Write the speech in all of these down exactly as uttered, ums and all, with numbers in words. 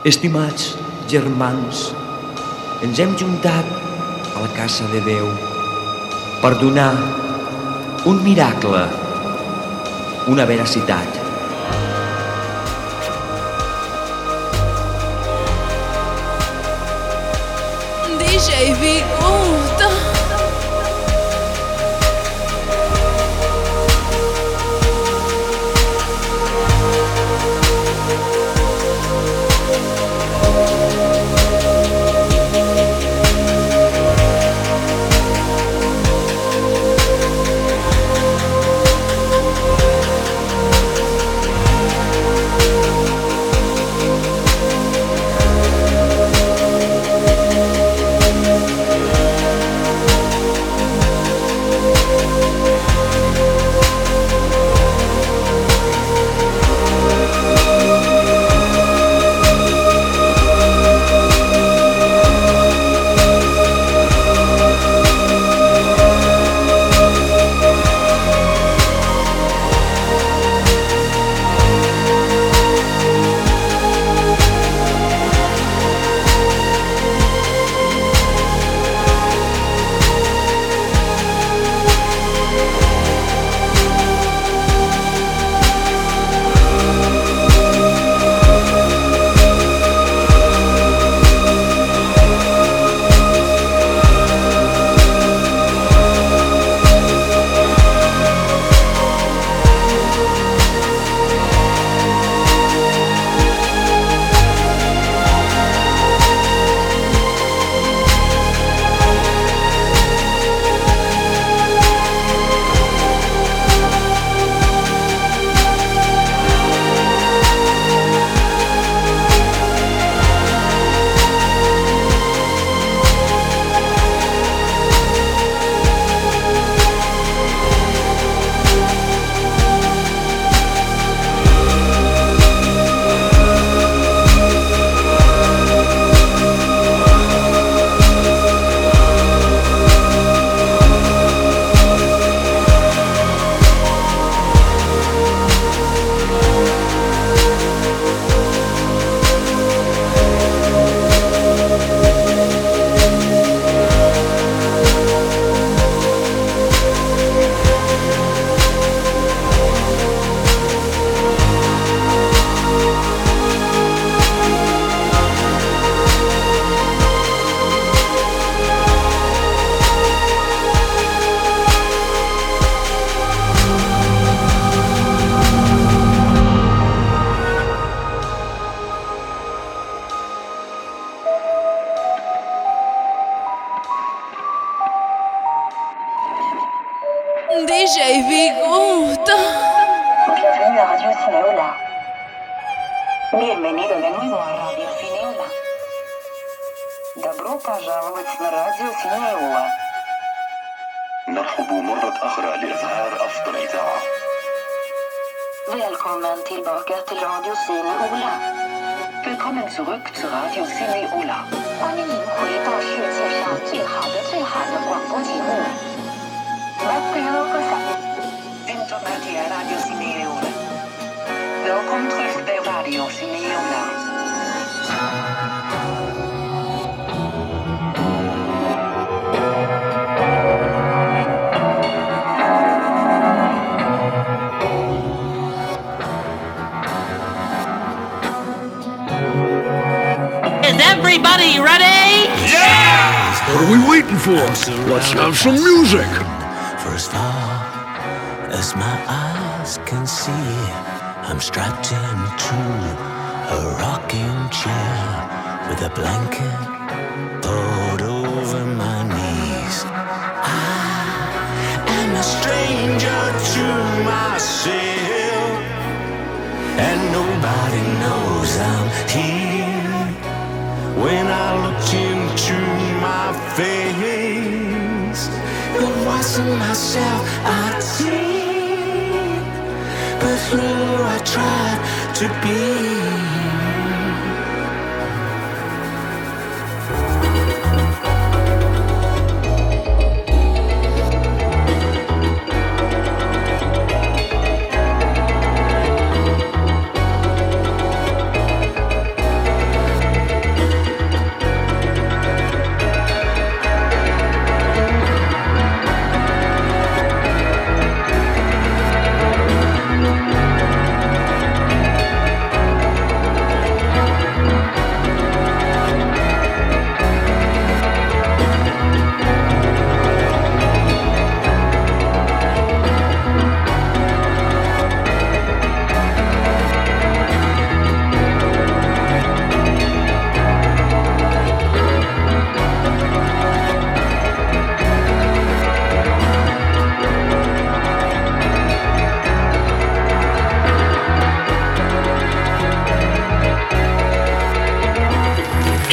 Estimats germans, ens hem juntat a la casa de Déu per donar un miracle, una veracitat. D J Viguta. D J Viguta. Bienvenue a Radio Cineola. Bienvenido de nuevo a Radio Cineola. Добро пожаловать на радио Cineola. نرحب مرة أخرى لإظهار أفضل إذاعة. Välkommen tillbaka till Radio Cineola. Willkommen zurück zu Radio Cineola. 欢迎您回到世界上最好的最好的广播节目。Bentornati a Radio Cineola. Welkom terug bij Radio Cineola. Is everybody ready? Yeah! What are we waiting for? Let's have some music. For as far as my eyes can see, I'm strapped into a rocking chair with a blanket pulled over my knees. I am a stranger to myself, and nobody knows I'm here. When I look into my face, the voice of myself I see, but who I tried to be.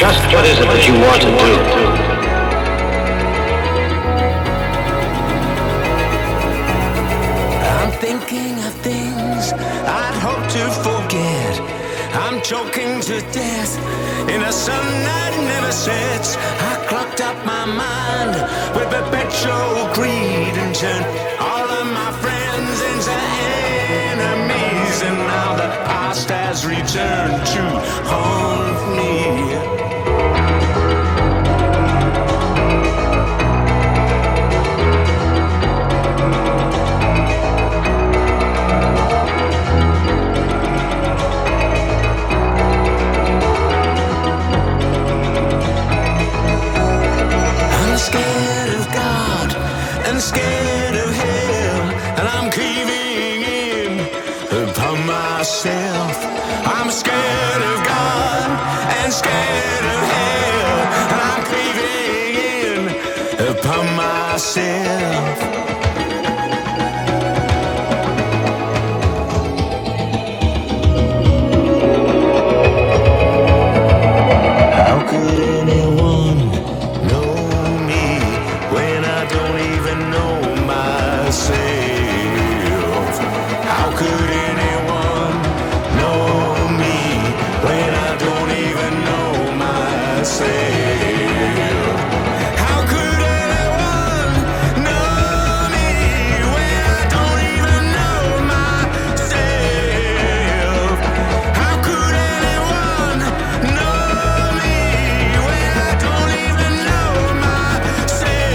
Just what is it that you want to do? I'm thinking of things I'd hope to forget. I'm choking to death in a sun that never sets. I clogged up my mind with perpetual greed and turned all of my friends into enemies. And now the past has returned to haunt me. Scared of hell, and I'm caving in upon myself. I'm scared of God and scared of hell, and I'm caving in upon myself. How could anyone know me when I don't even know myself? How could anyone know me when I don't even know myself? How could anyone know me when I don't even know myself? How could anyone know me when I don't even know myself?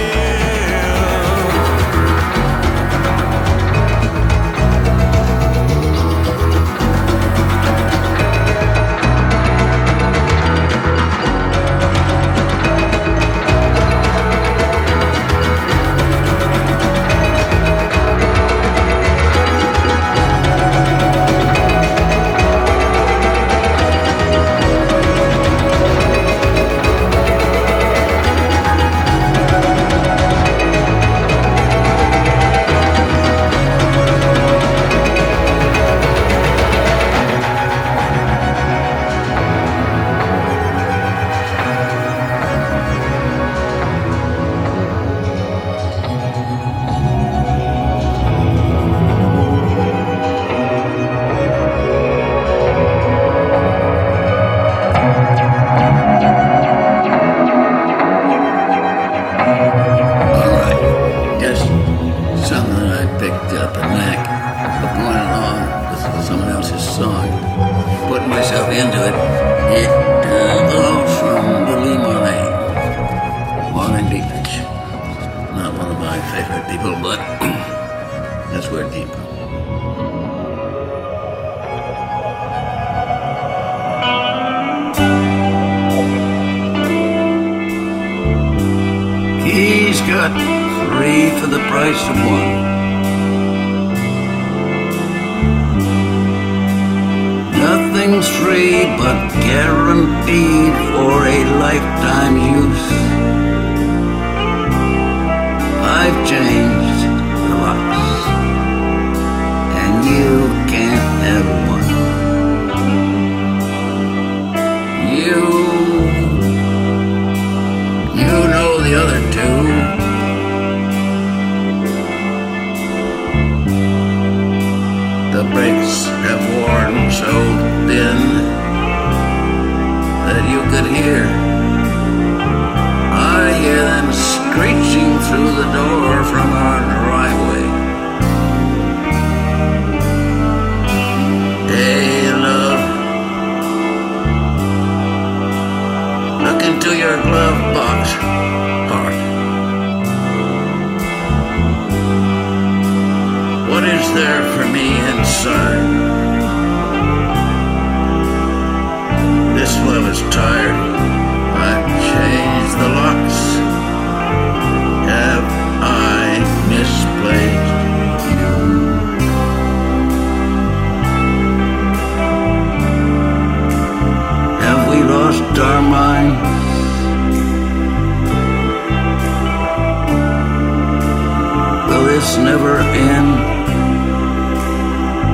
Never end.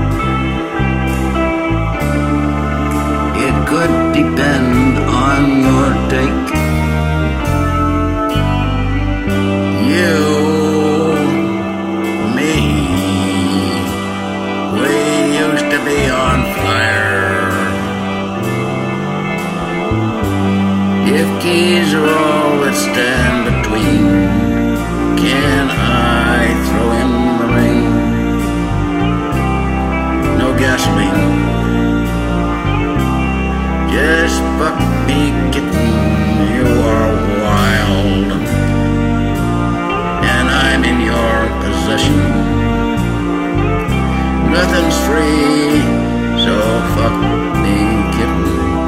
It could depend on keys are all that stand between. Can I throw in the ring? No gasoline. Just fuck me, kitten, you are wild, and I'm in your possession. Nothing's free, so fuck me, kitten.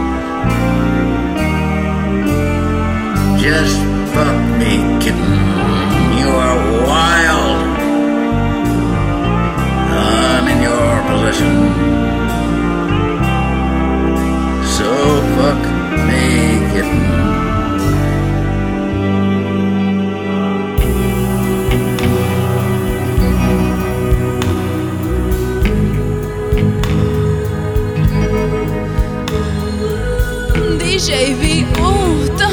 Just fuck me, kitten, you are wild, I'm in your possession. So fuck me, kitten. D J Biguta.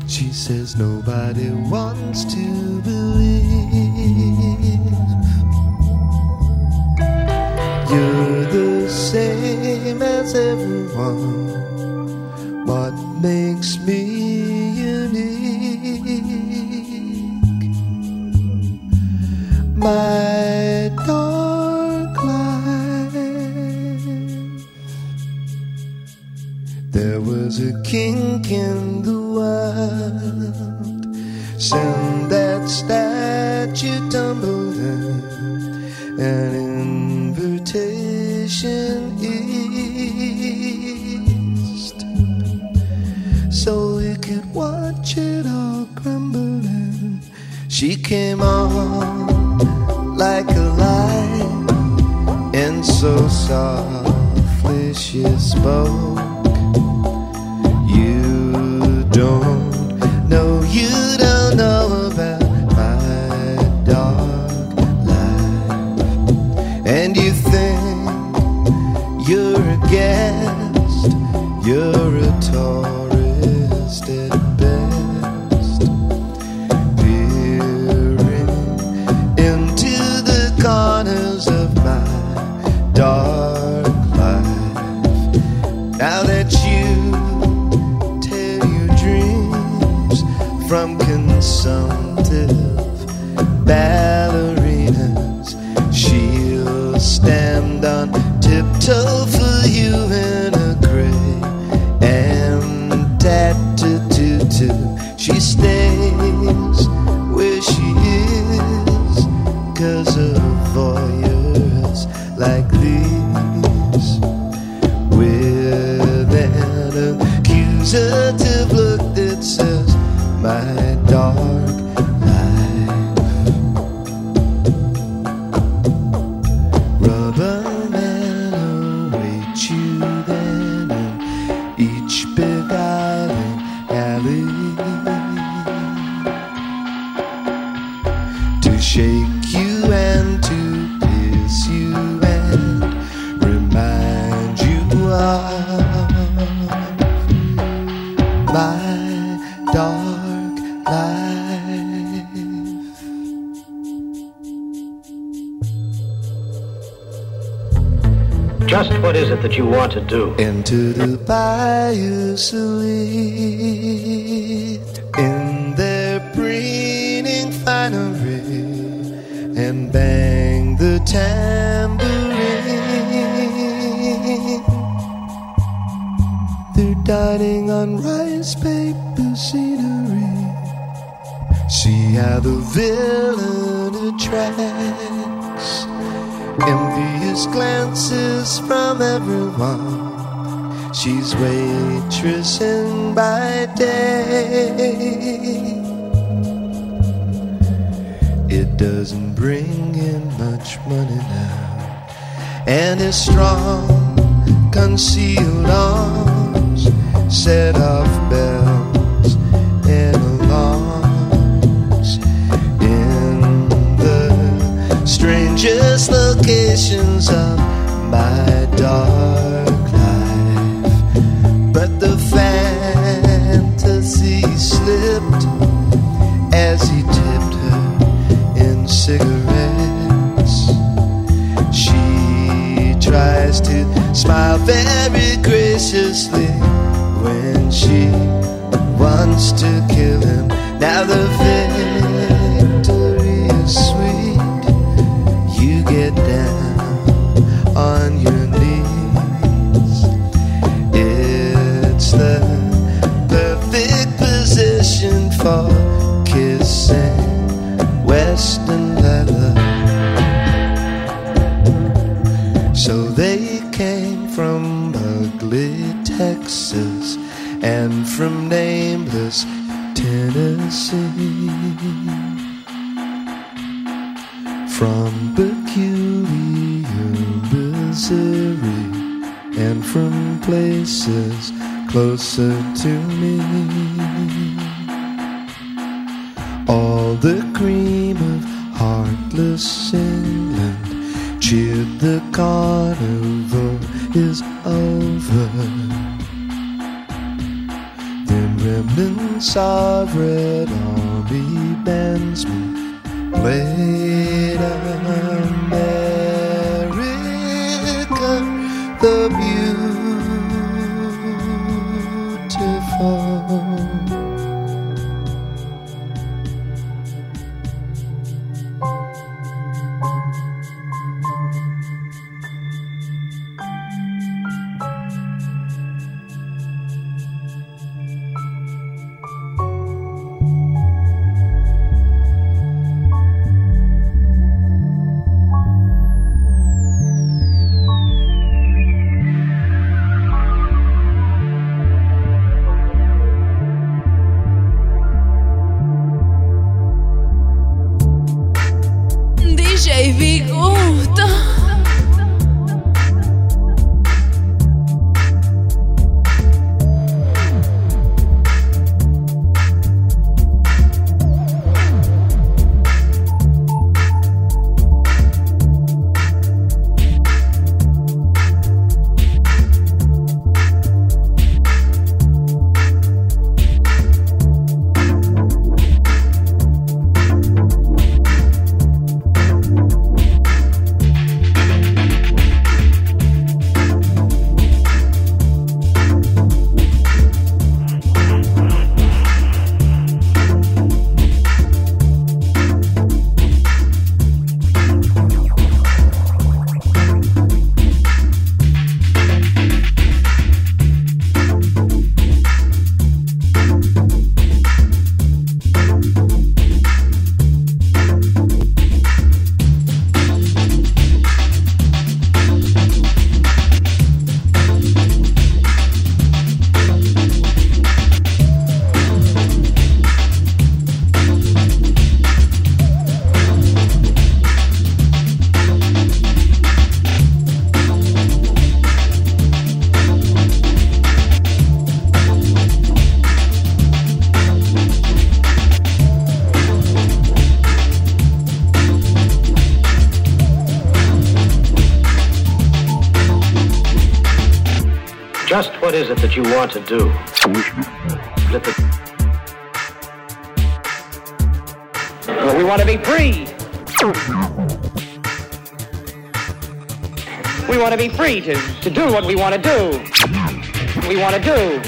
She says nobody wants to believe you're the same as everyone. What makes me unique? My dark life. There was a kink in the world. Send that statue tumbling, an invitation east, so we could watch it all crumbling. She came on like a light, and so softly she spoke. You don't know, you don't know about my dark life. And you think you're a guest, you're a tourist at best, peering into the corners of my dark life. Now that you tear your dreams from consumptive ballerinas, she'll stand on tiptoe for you in a gray and tattoo tutu. She stays where she is 'cause of voyeurs like these, with an accusative look that says my dark life. Rubber man awaits you then in each beguiling alley, to shake you and to kiss you and remind you of my dark life. Just what is it that you want to do? Into the bayou salute in their preening finery and bang the tambourine. They're dining on rice paper scenery. See how the villain attracts envious glances from everyone. She's waitressing by day. It doesn't bring in much money now, and his strong concealed arms set off bells and alarms in the strangest locations of my dark life. But the fantasy slipped as he tipped her in cigarettes. She tries to smile very graciously when she wants to kill him. Now the victory is sweet. You get down on your knees. It's the perfect position for kissing Western leather. So they came from ugly Texas and from nameless Tennessee, from peculiar Missouri, and from places closer to me. All the cream of heartless England cheered the carnival is over. Then remnants of Red Army bandsmen played America the Beautiful. Just what is it that you want to do? Let the... Well, we want to be free. We want to be free to, to do what we want to do. We want to do.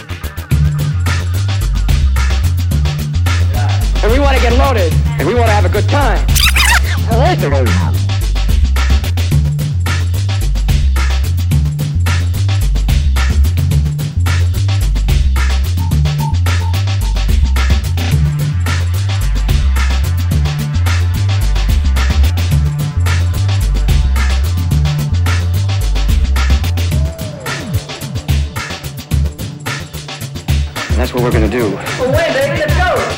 And we want to get loaded. And we want to have a good time. That's what we're gonna do. Well, wait, baby, let's go!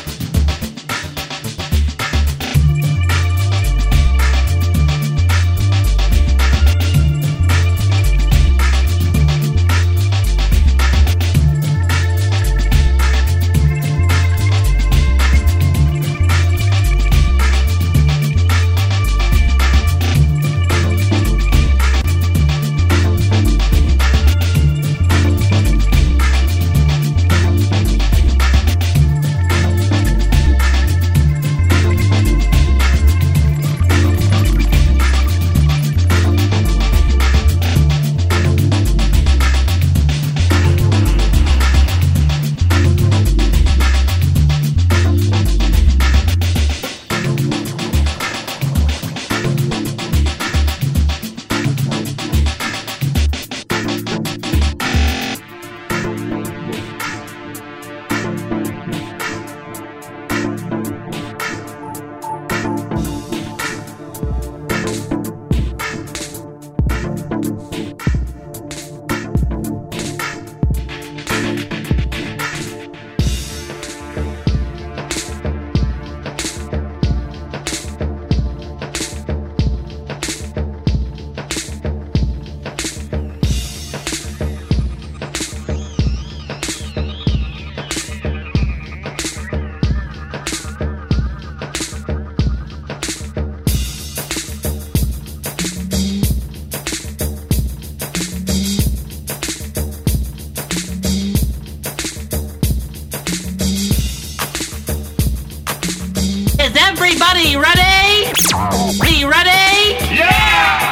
We ready? We ready? Yeah!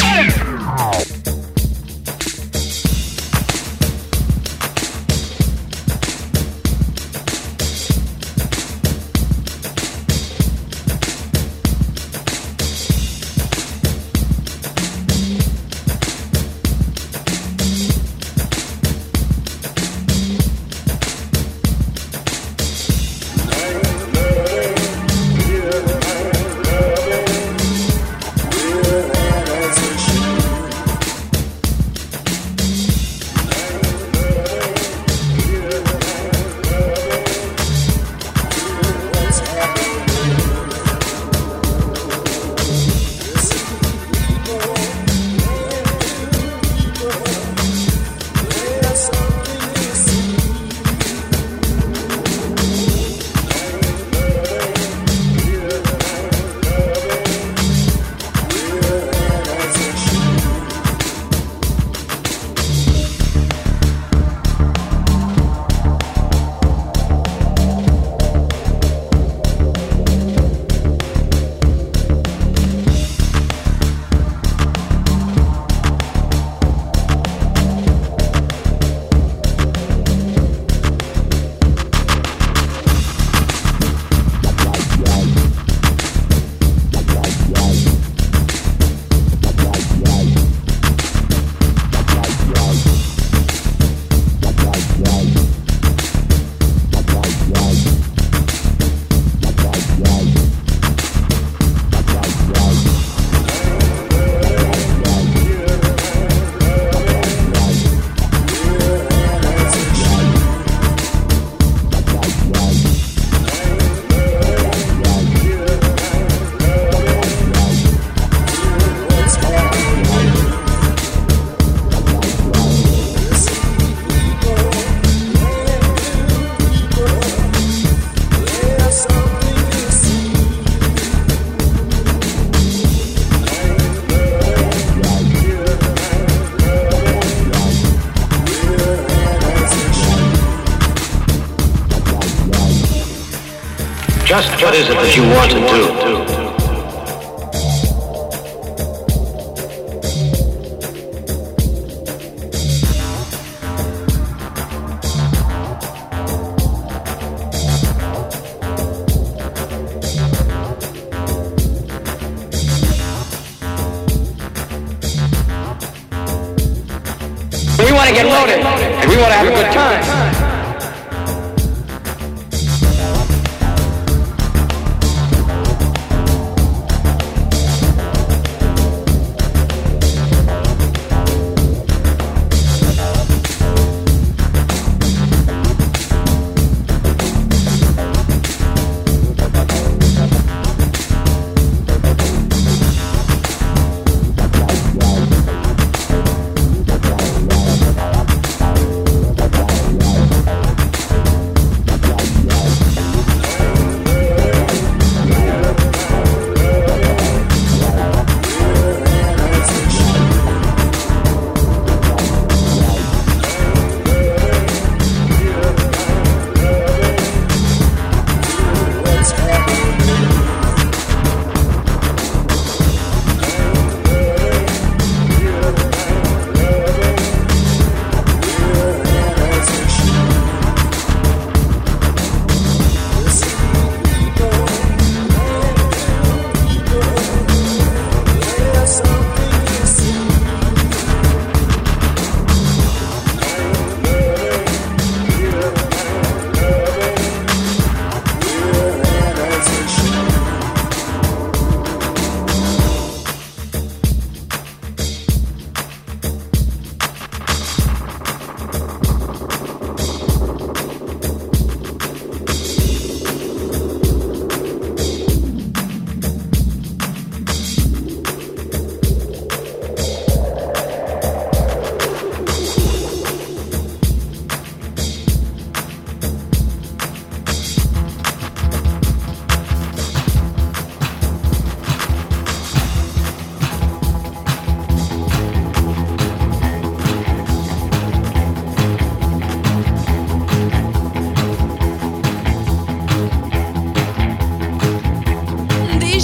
Just what is it that you want to do? We want to get loaded, and we want to have a good time. Right.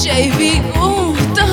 J Viuta.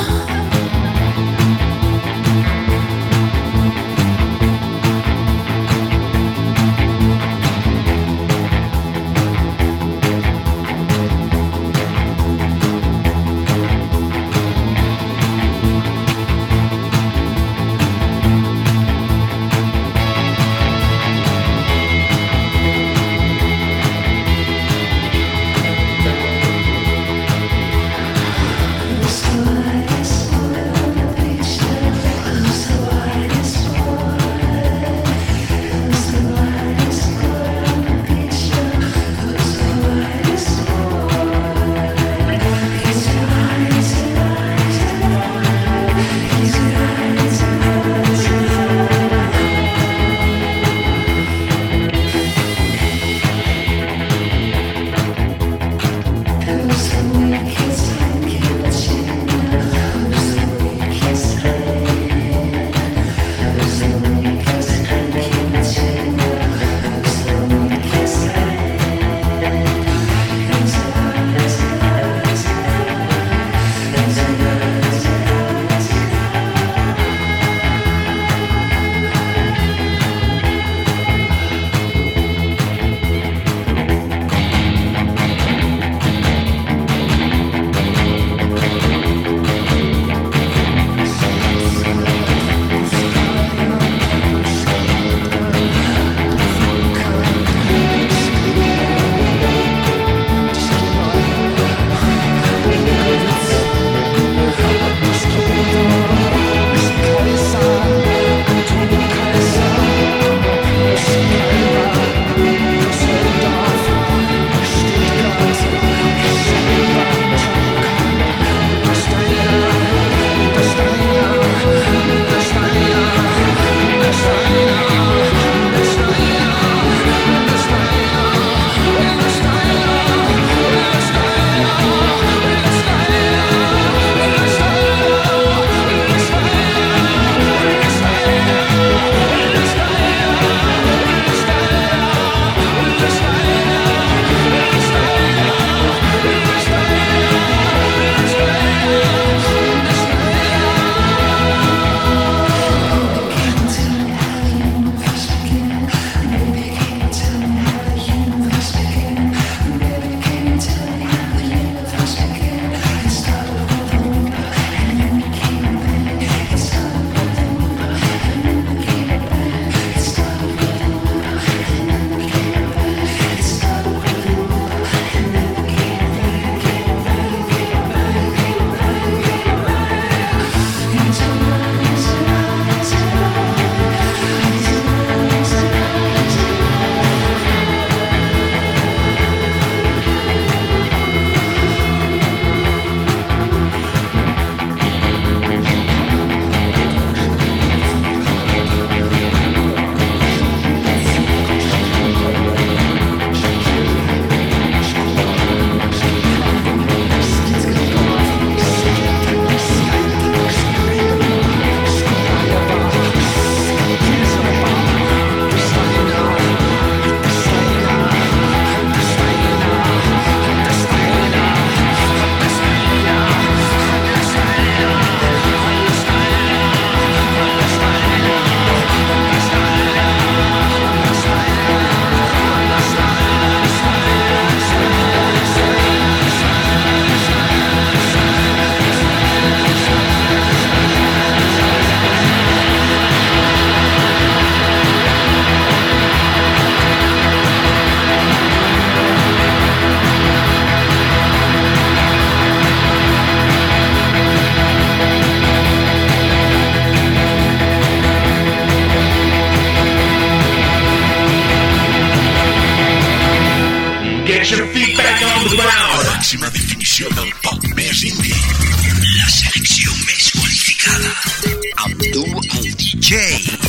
Get your feet back on the ground. Màxima definició del pop més indie. La selecció més qualificada. Amb tu, el D J.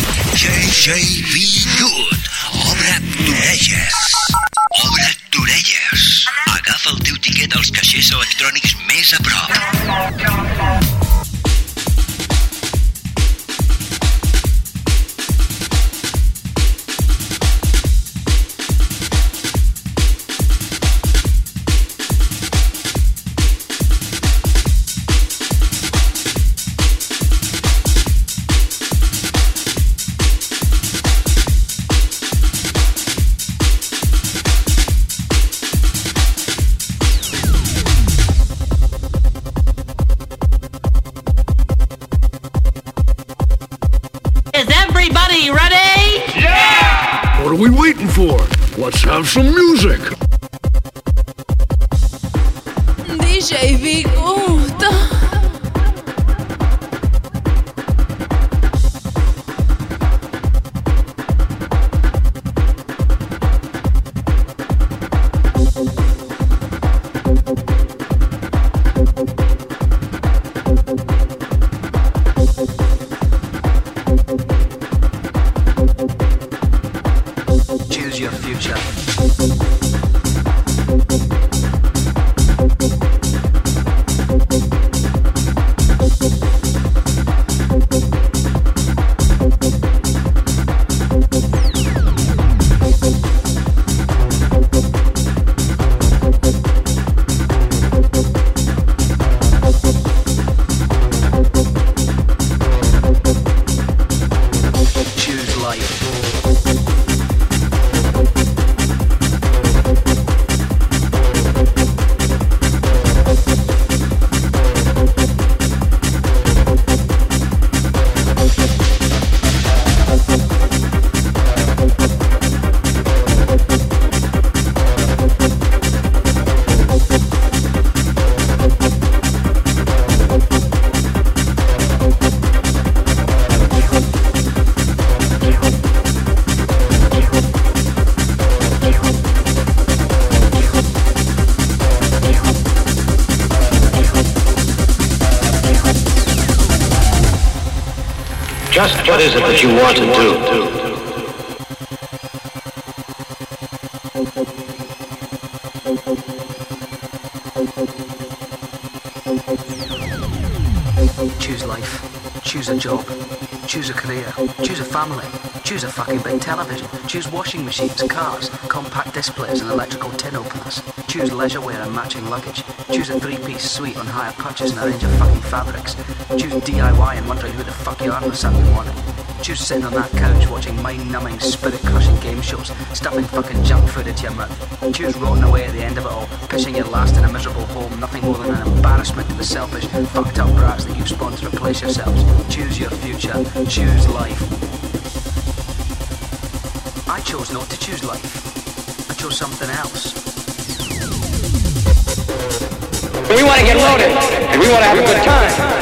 J J B. Good. Obre't d'orelles. Obre't d'orelles. Agafa el teu tiquet als caixers electrònics més a prop. Let's have some music. D J Viguta. Choose your future. Choose life. Just what is it that you want to do? Choose life. Choose a job. Choose a career. Choose a family. Choose a fucking big television. Choose washing machines, cars, compact displays and electrical tin openers. Choose leisure wear and matching luggage. Choose a three-piece suite on hire purchase and a range of fucking fabrics. Choose D I Y and wondering who the fuck you are on a Saturday morning. Choose sitting on that couch watching mind-numbing, spirit-crushing game shows, stuffing fucking junk food into your mouth. Choose rotting away at the end of it all, pissing your last in a miserable home, nothing more than an embarrassment to the selfish, fucked-up brats that you've spawned to replace yourselves. Choose your future. Choose life. I chose not to choose life. I chose something else. We want to get loaded, and we want to have a good time.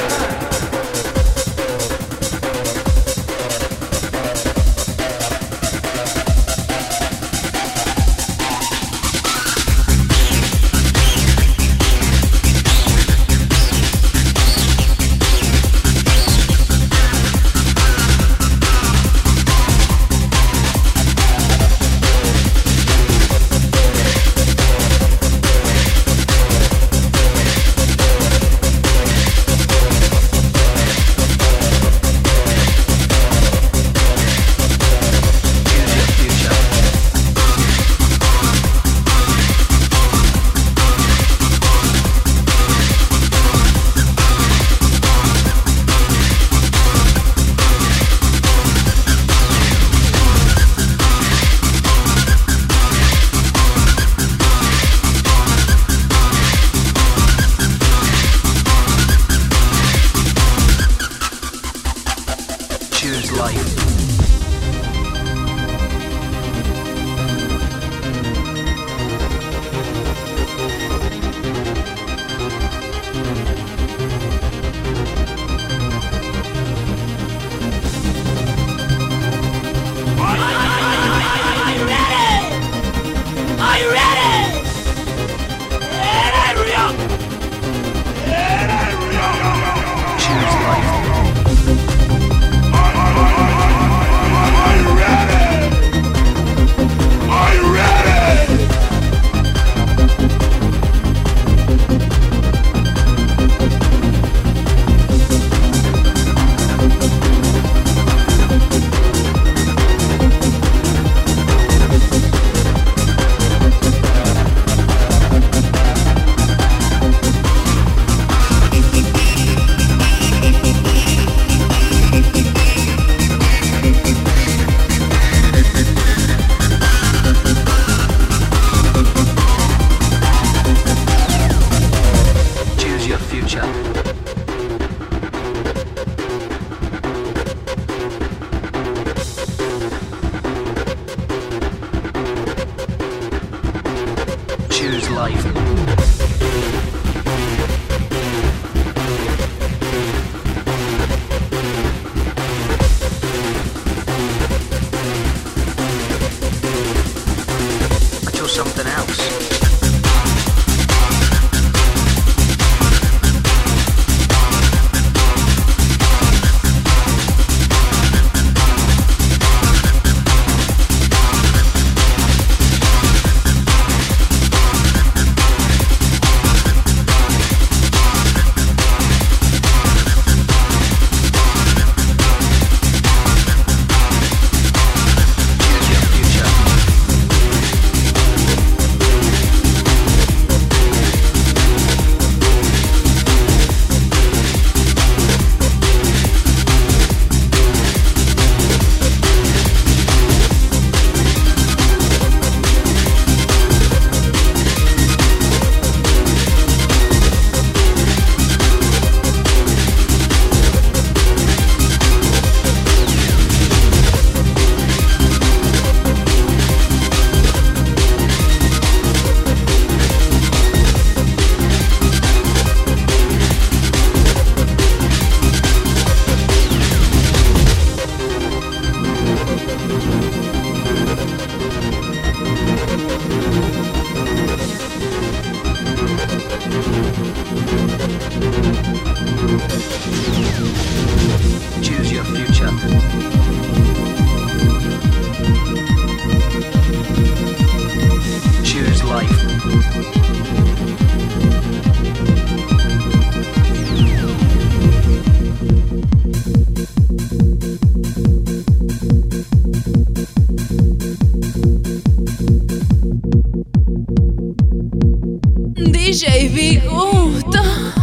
D J Biguto.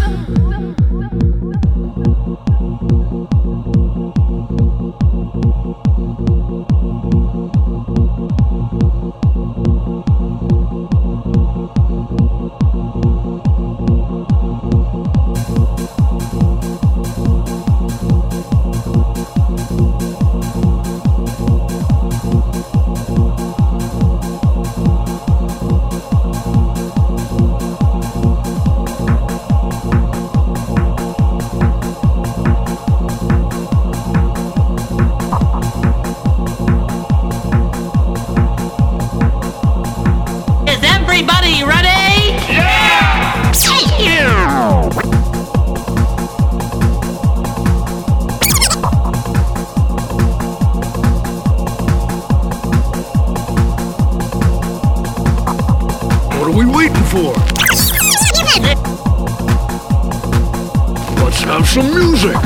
Have some music.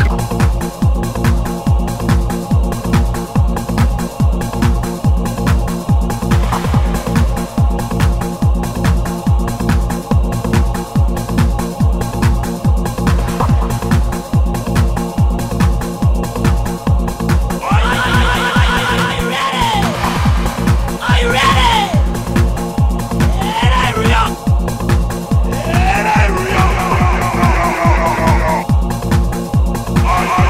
I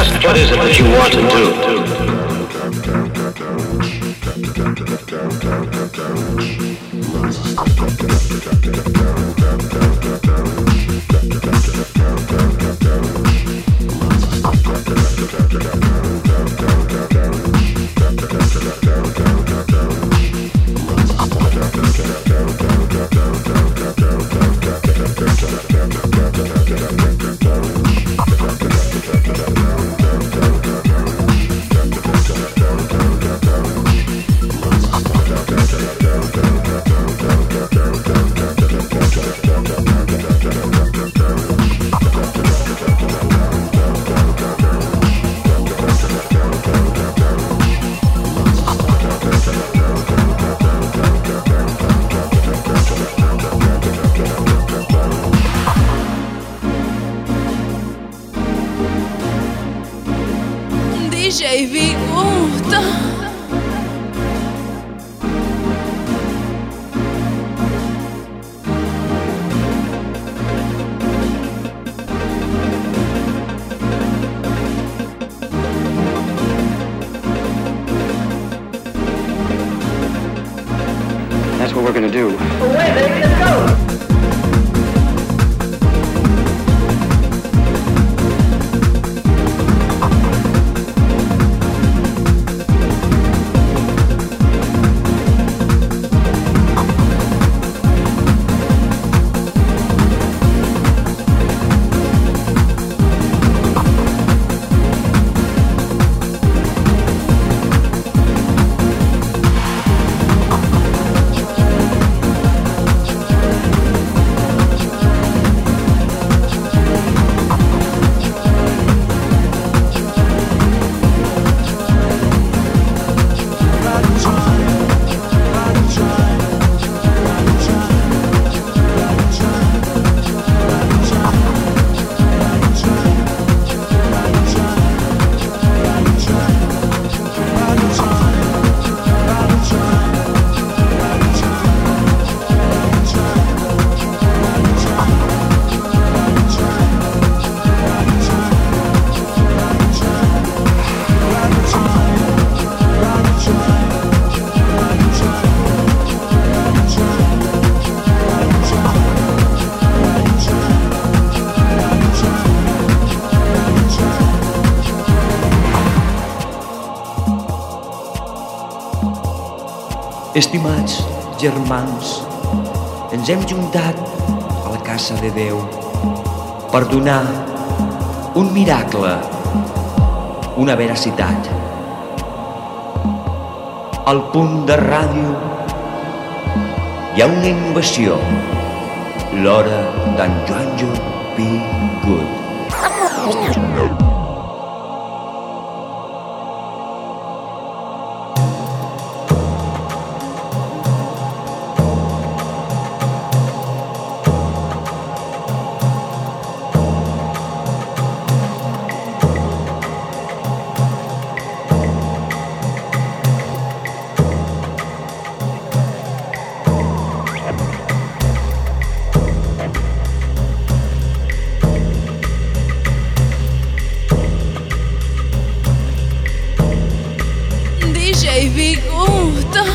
Just what is it that you want to do? D J Viguta. That's what we're gonna do. Away, baby, let's go! Estimats germans, ens hem juntat a la casa de Déu per donar un miracle, una veracitat. Al punt de ràdio hi ha una innovació, l'hora d'en Joanjo P. Good. D J Viguta.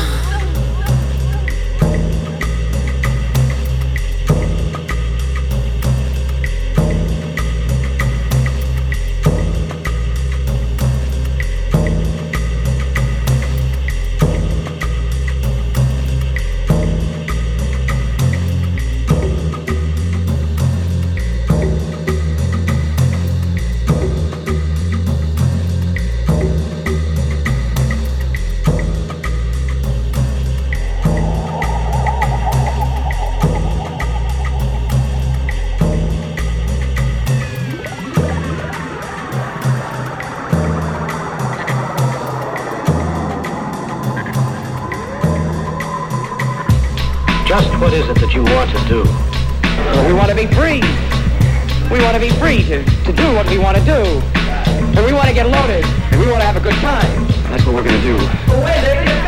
Just what is it that you want to do? Well, we want to be free. We want to be free to, to do what we want to do. And we want to get loaded. And we want to have a good time. That's what we're going to do. Away, baby, let's